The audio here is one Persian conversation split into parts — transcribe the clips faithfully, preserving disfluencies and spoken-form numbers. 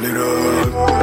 علی را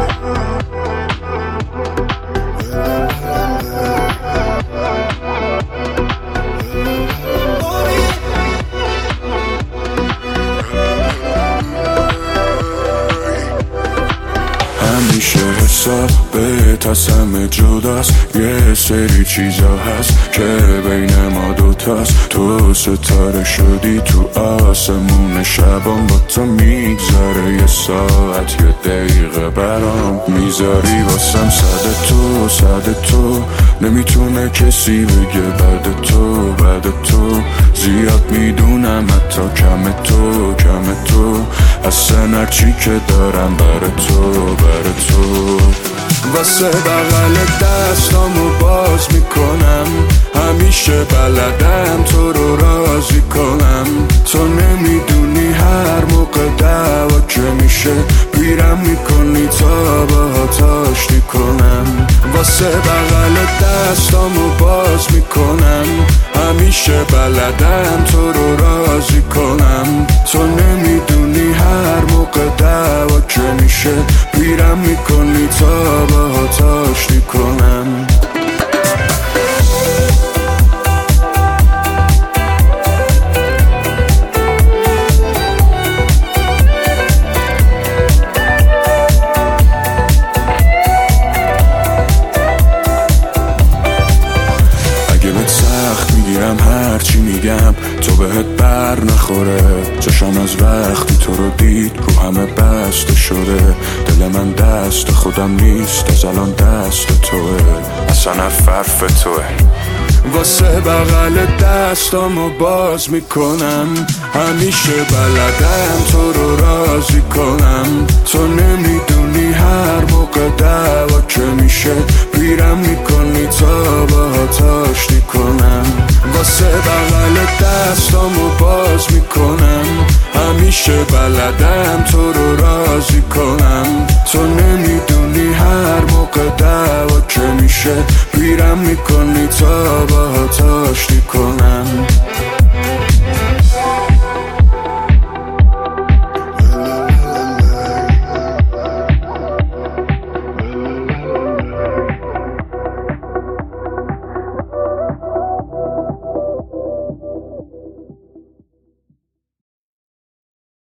همیشه حساب بهت از همه جداست، یه سری چیزا هست که بین ما دوتاست. تو ستاره شدی تو آسمون شبام، با تو میگذره یه ساعت یه دقیقه برام میذاری واسم صد تو صد تو. نمیتونه کسی بگه بعد تو بعد تو. زیاد میدونم حتی کم تو کم تو. اصلا هرچی که دارم بر تو بر تو. واسه بغل دستامو باز میکنم، همیشه بلدم تو رو راضی کنم. تو نمیدونی هر موقع دعوا که میشه پیرم میکنی تا باهات آشتی کنم. واسه بغل دستامو باز میکنم، همیشه بلدم تو رو راضی کنم. تو نمیدونی هر موقع دعوا که میشه پیرم میکنی تا باهات آشتی کنم. میگیرم هرچی میگم تو بهت بر نخوره. چشم از وقتی تو رو دید رو همه بسته شده. دل من دست خودم نیست از الان دست توه، اصلا حرف توه. واسه بغل دستامو باز میکنم، همیشه بلدم تو رو راضی کنم. تو نمیدونی هر موقع دعوا که میشه پیرم میکنی تا باهات آشتی کنم. واسه بغل دستامو باز میکنم، همیشه بلدم تو رو راضی کنم. تو نمیدونی هر موقع دعوا که میشه پیرم میکنی تا باهات آشتی کنم.